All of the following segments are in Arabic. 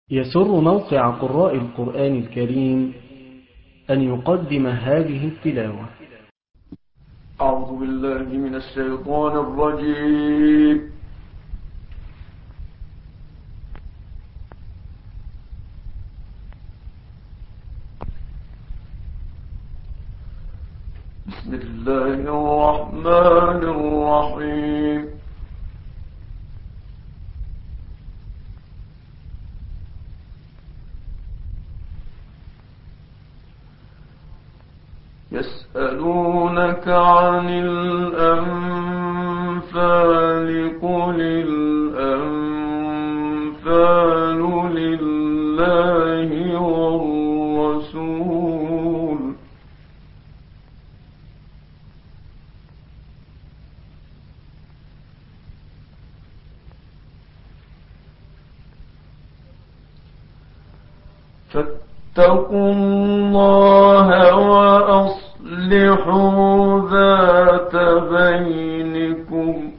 يسر موقع قراء القرآن الكريم أن يقدم هذه التلاوة. أعوذ بالله من الشيطان الرجيم. بسم الله الرحمن الرحيم. يسألونك عن الأنفال قل الأنفال لله والرسول فاتقوا الله وأصلحوا ذات بينكم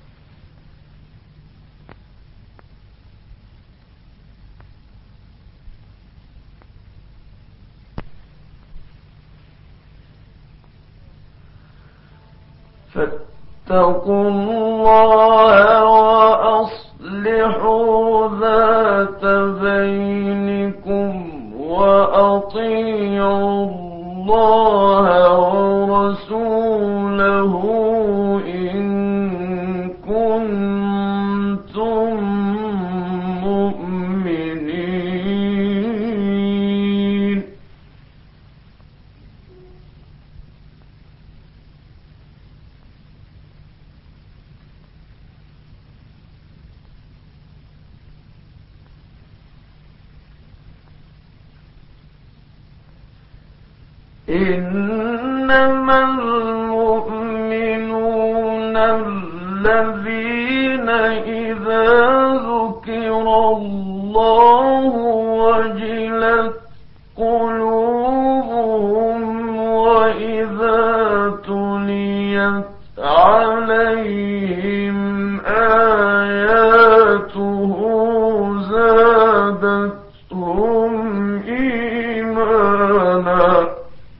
فاتقوا الله وأصلحوا ذات بينكم وأطيعوا الله ورسوله إن كنتم مؤمنين. إنما المؤمنون الذين إذا ذكر الله وجلت قلوبهم وإذا تليت عليهم آياته زادتهم إيمانا.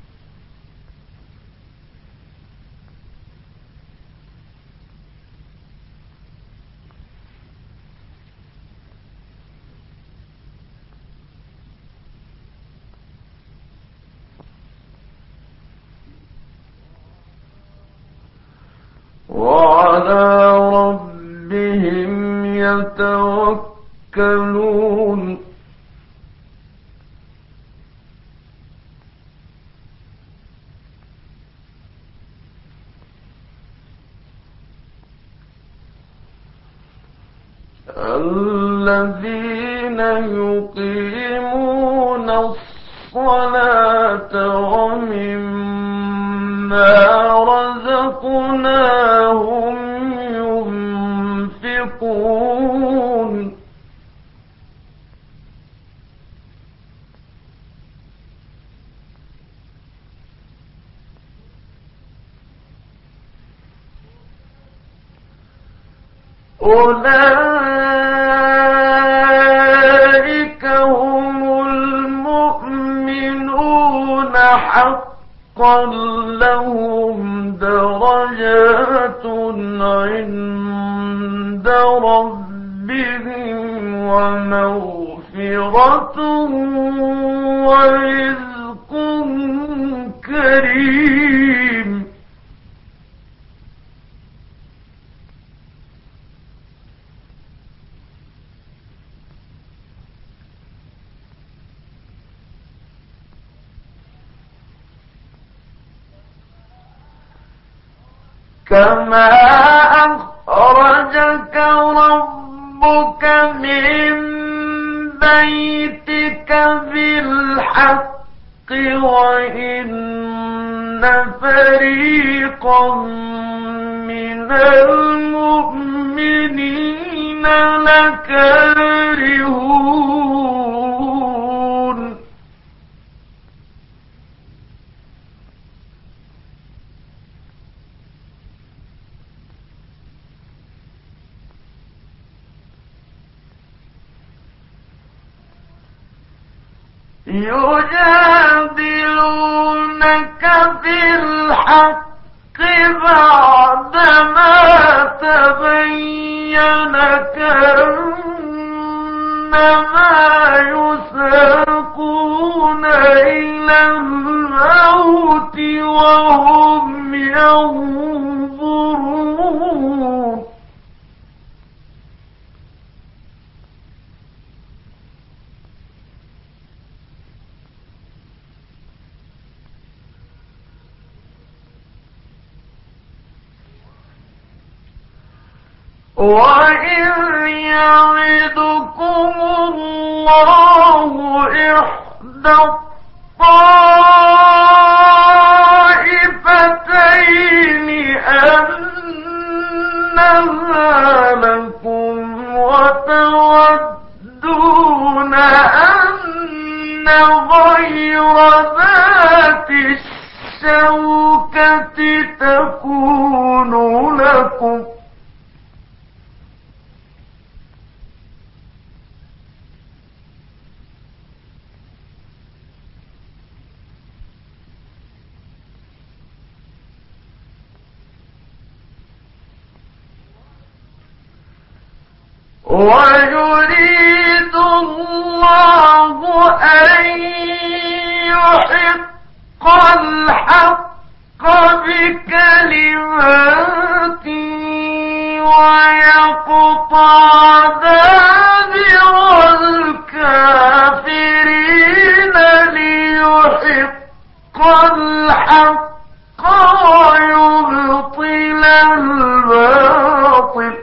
وعلى ربهم يتوكلون. الذين يقيمون الصلاة ومما رزقناهم ينفقون. أولئك هم المؤمنون حقا لهم درجات عند ربهم ومغفرة ورزق كريم. كما أخرجك ربك من بيتك بالحق وإن فريقا من المؤمنين لكارهون. يجادلونك في الحق بعدما تبين كأنما يساقون إلى الموت وهم ينظرون وَإِذْ يَعِدُكُمُ اللَّهُ إِحْدَى الطَّائِفَتَيْنِ أَنَّهَا لَكُمْ وَتَوَدُّونَ أَنَّ غَيْرَ ذَاتِ الشَّوْكَةِ تَكُونُ لَكُمْ ويريد الله أن يحق الحق بكلماته ويقطع دابر الكافرين ليحق الحق ويبطل الباطل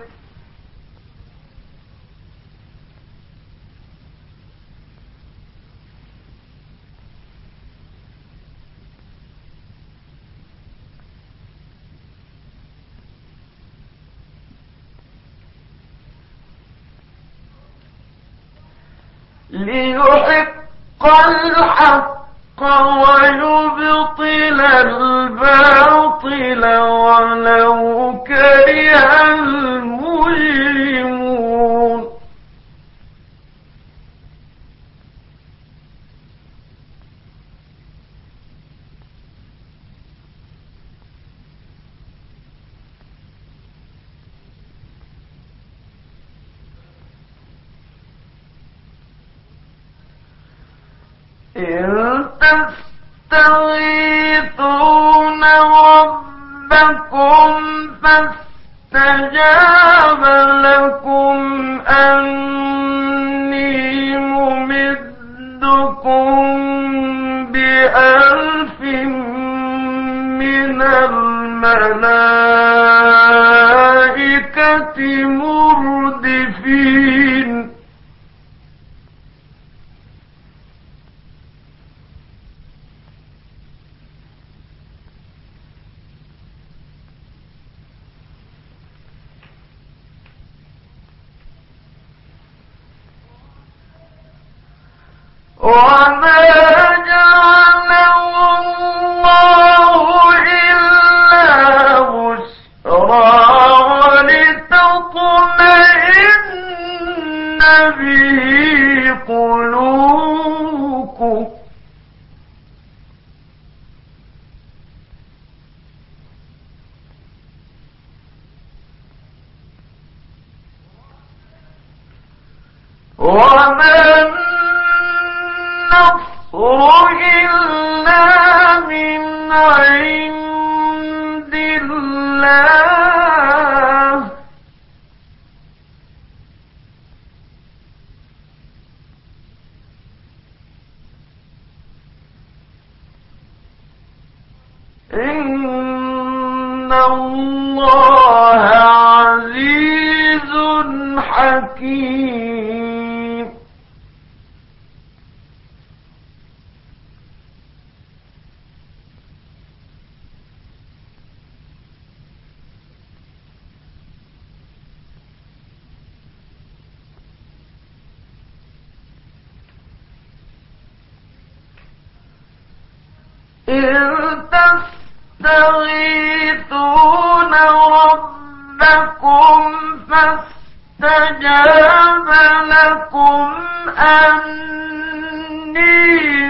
ويبطل الباطل ولو كره المجرمون إن تستغيثون ربكم فاستجاب لكم أني ممدكم ب1000 من الملائكة مردفين وما جعله الله إلا بشرى ولتطمئن به قلوبكم وما النصر إلا من عند الله إن الله عزيز حكيم إذ تستغيثون ربكم فاستجاب لكم أني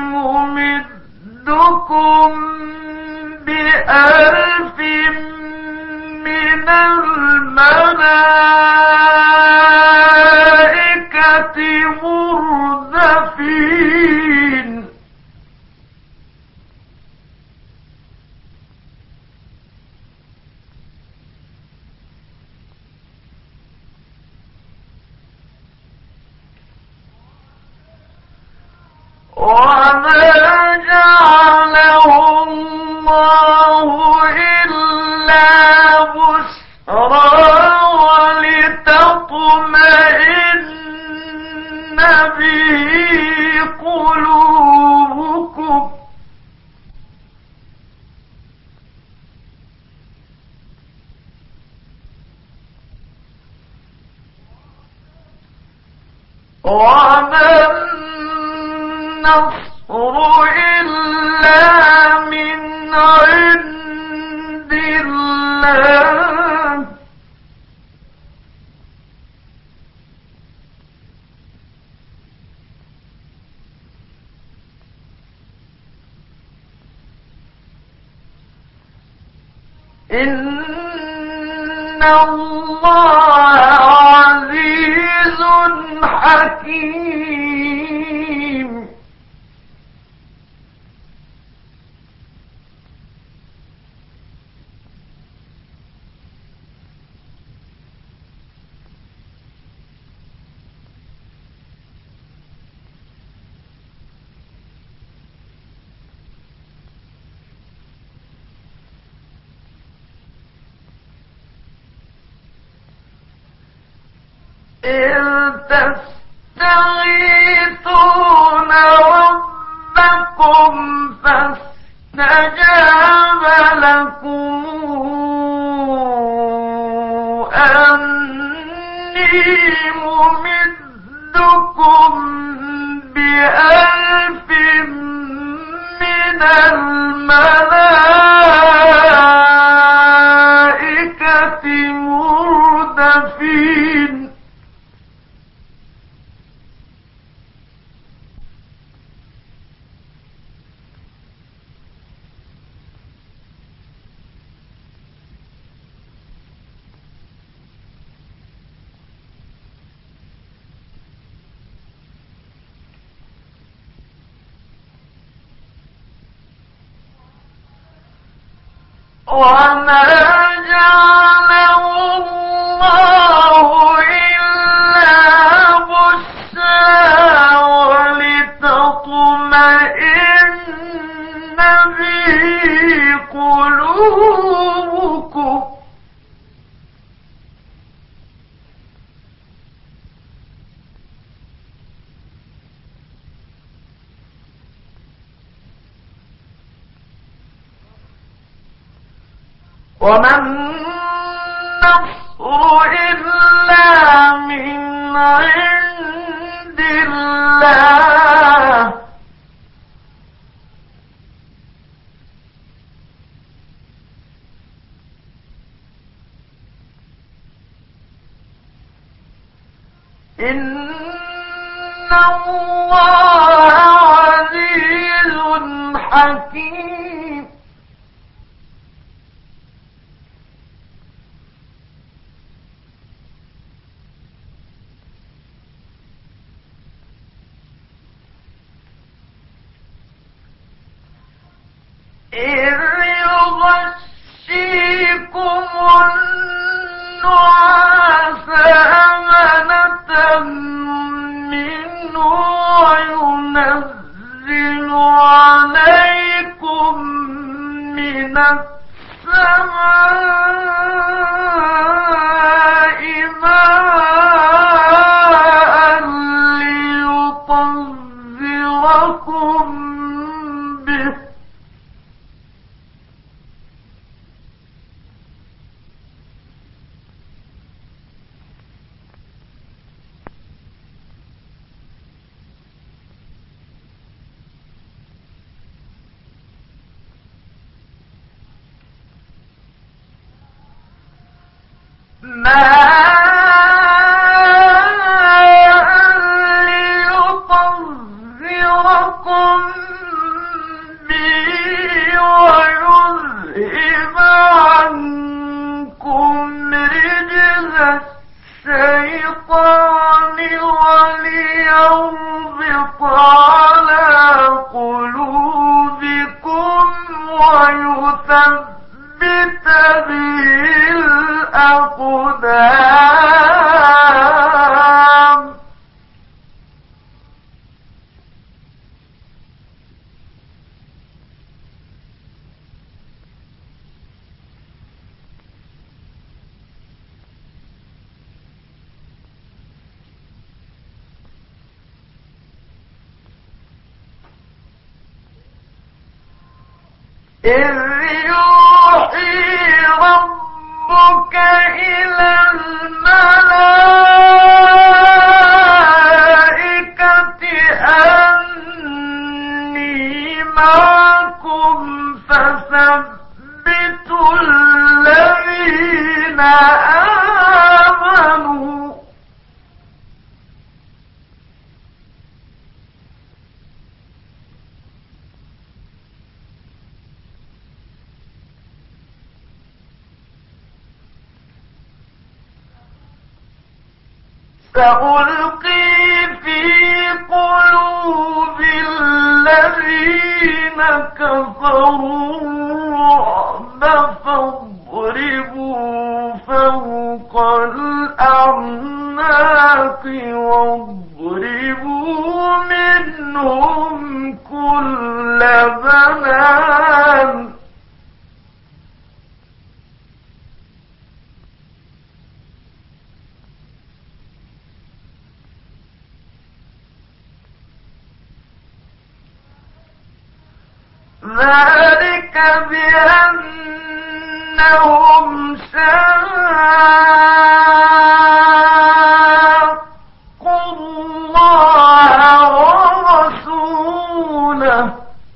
مردفين وما جعله الله إلا بشرى ولتطمئن به قلوبكم وما النصر إلا من عند الله إن الله عزيز حكيم إذ تستغيثون ربكم فاستجاب لكم أني ممدكم بألف من الملائكة مردفين وما جعله الله إلا بشرى ولتطمئن به قلوبكم وما النصر إلا من عند الله إن الله عزيز حكيم إذ يغشيكم النعاس أمنة منه وينزل عليكم من السماء ماء ليطهركم به ليطهركم به ويذهب عنكم رجز الشيطان وليربط على قلوبكم ويثبت به الأقدام. إذ يوحي ربك إلى الملائكة أني معكم فثبتوا الذين آمنوا. سألقي في قلوب الذين كفروا الرعب فاضربوا فوق الأعناق واضربوا منهم كل بنان. ذلك بأنهم شاقوا الله ورسوله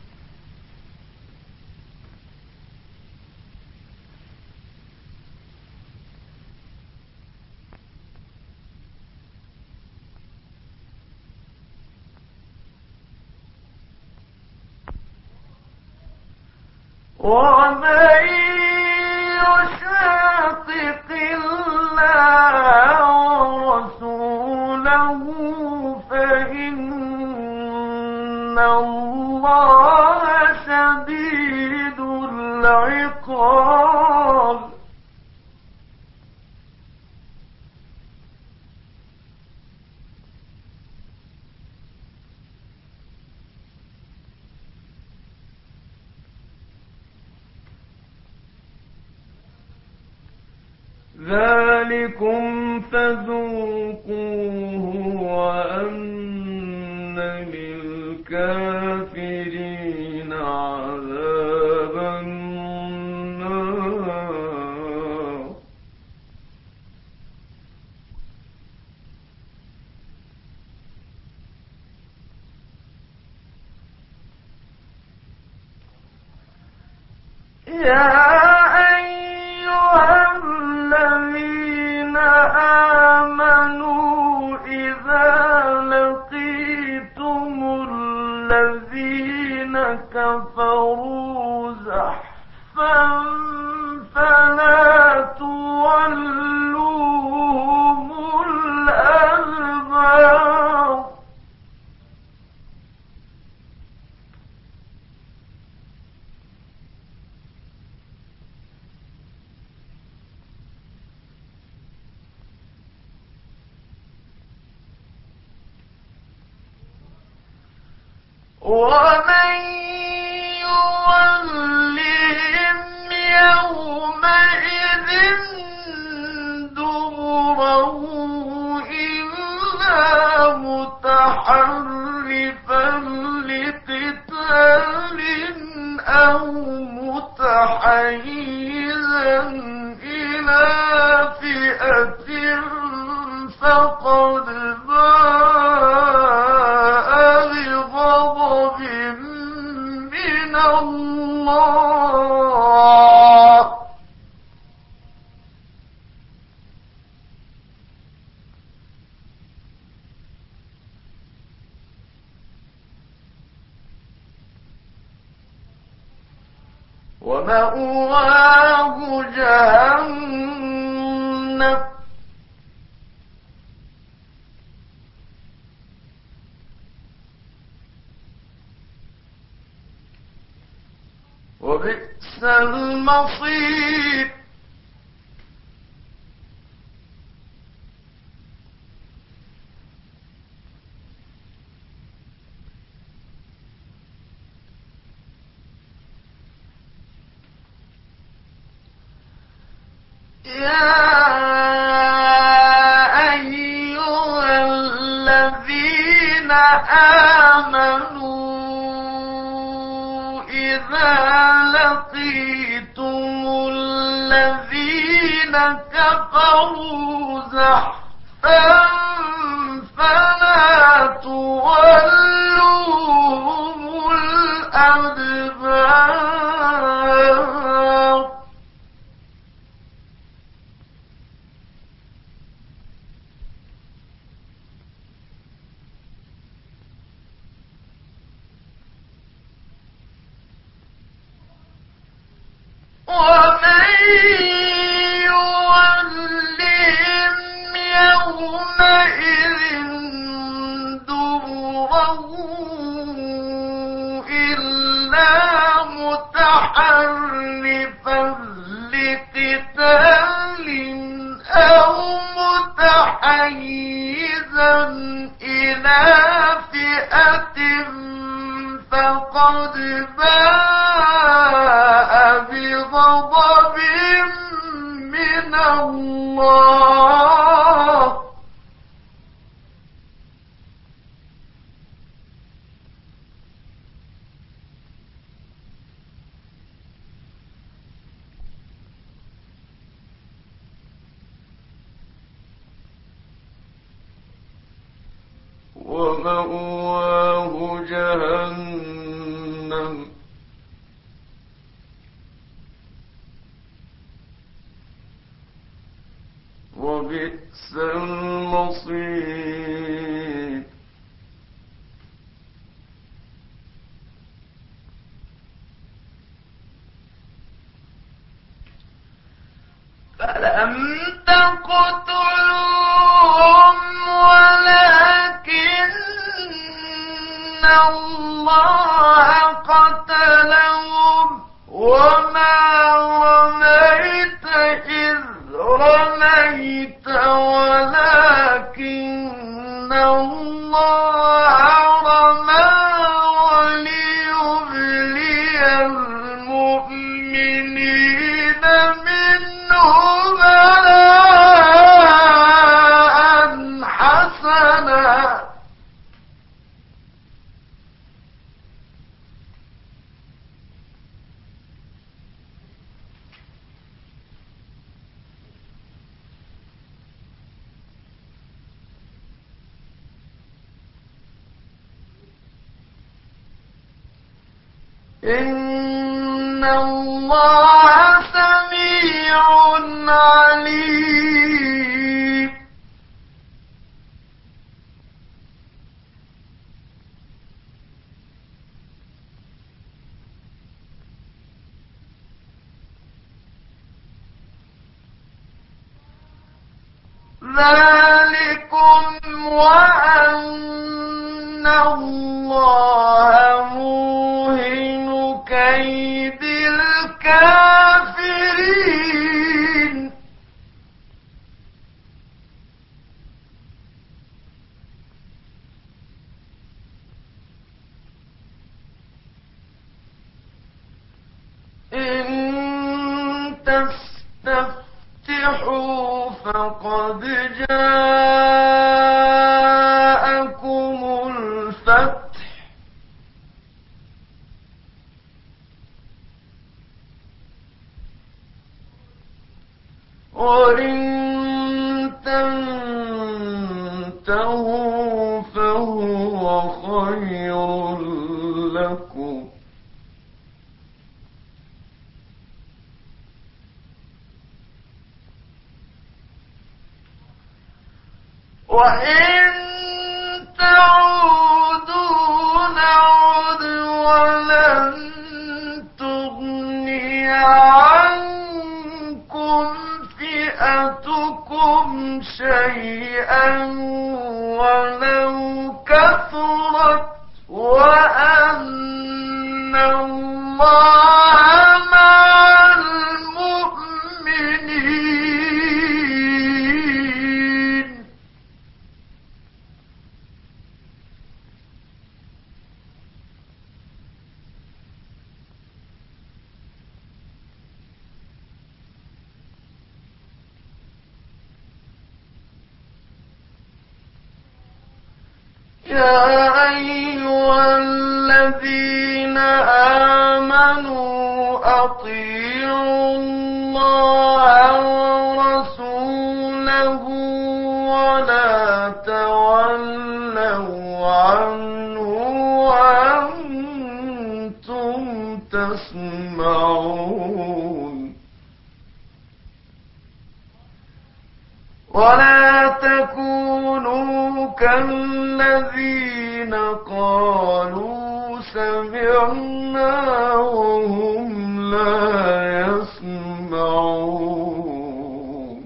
ومن يشاقق الله ورسوله فإن الله شديد العقاب. ذلكم فذوقوه وأن للكافرين عذاب النار. يا الذين آمنوا إذا لقيتم الذين كفروا زحفا فلا تولوهم الأدبار. ومن يولهم يومئذ دبره إلا متحرفا لقتال أو متحيزا إلى فئة فقد باء بغضب من الله ومأواه جهنم وبئس المصير. يا أيها الذين آمنوا إذا لقيتم الذين كفروا زحفا فلا تولوهم الأدبار. ومن يولهم يومئذ دبره إلا متحرفا لقتال أو متحيزا إلى فئة فقد باء بغضب من الله ومأواه جهنم وبئس المصير. فلم تقتلوهم ولكن الله قتلهم وما رميت إذ رميت ولكن الله رمى وليبلي المؤمنين منه بلاء حسنا. إن الله سميع عليم. ذلكم وأن الله موهن كيد الكافرين. إن تستفتحوا فقد جاءكم الفتح وإن تنتهوا فهو خير لكم وإن تعودوا نعد ولن تغني عنكم فئتكم شيئا ولو كثرت وأن الله يا أيها الذين آمنوا أطيعوا الله ورسوله ولا تولوا عنه وأنتم تسمعون ولا تكونوا كالذين قالوا سمعنا وهم لا يسمعون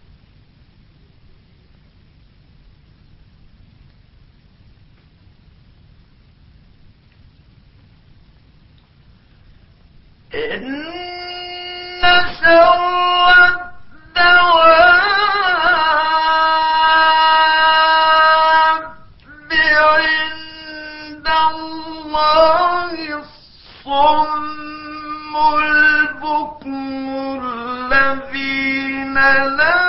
إن شر الدواب عند الله الصم البكم الذين لا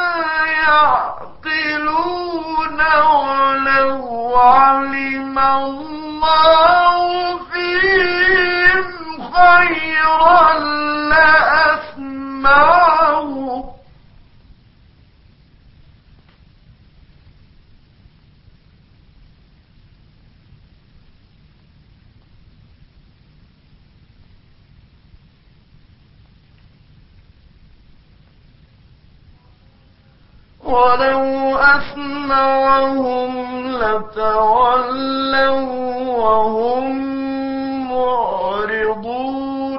يعقلون ولو علم الله فيهم خيرا لأسمعهم ولو أسمعهم لتولوا وهم معرضون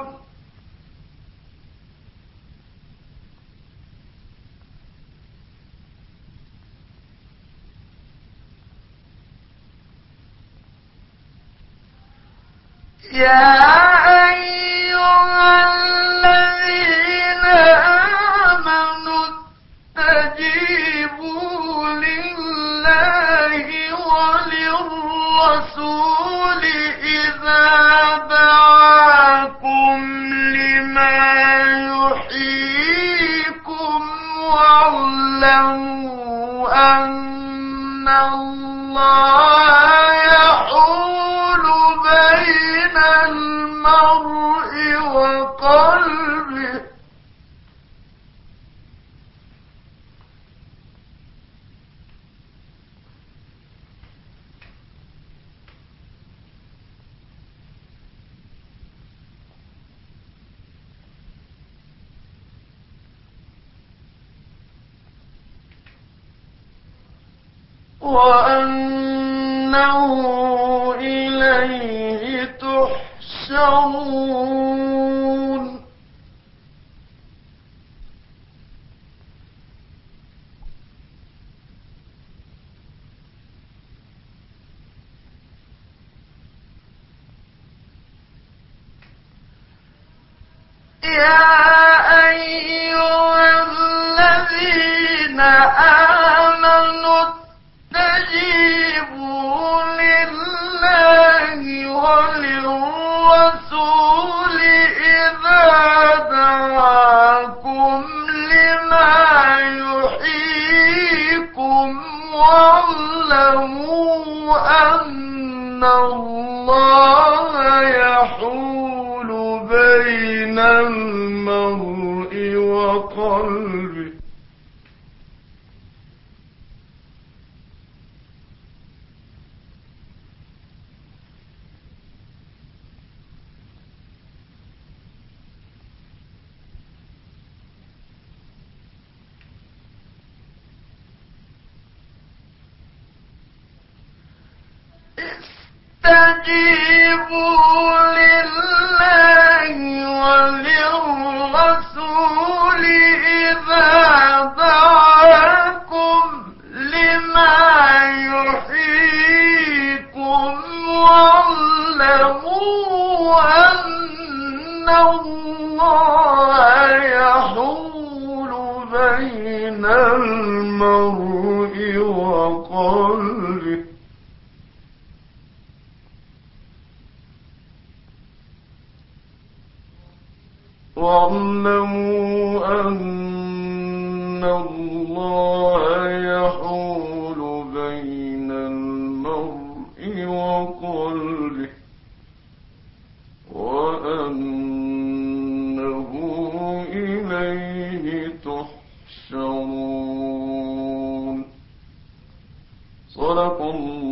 يا أيها الذين آمنوا استجيبوا لله وللرسول إذا دعاكم لما يحييكم واعلموا أن الله يحول بين المرء وقلبه وأنه إليه تحشرون يا أيها الذين آمنوا استجيبوا لله وللرسول إذا دعاكم لما يحييكم واعلموا أن الله يحول بين المرء وقلبه استجيبوا لله وللرسول إذا دعاكم لما يحييكم واعلموا أن الله يحول بين المرء وقلبه واعلموا أن الله يحول بين المرء وقلبه وأنه إليه تحشرون. صدق الله